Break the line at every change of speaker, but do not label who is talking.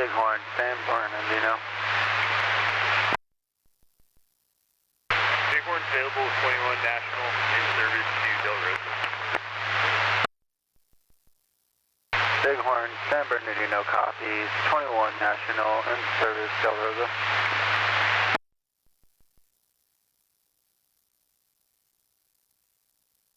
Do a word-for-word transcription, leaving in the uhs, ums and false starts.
Bighorn, San Bernardino.
Bighorn available twenty-one National in service to Del Rosa.
Bighorn, San Bernardino copies, twenty-one National in service Del Rosa.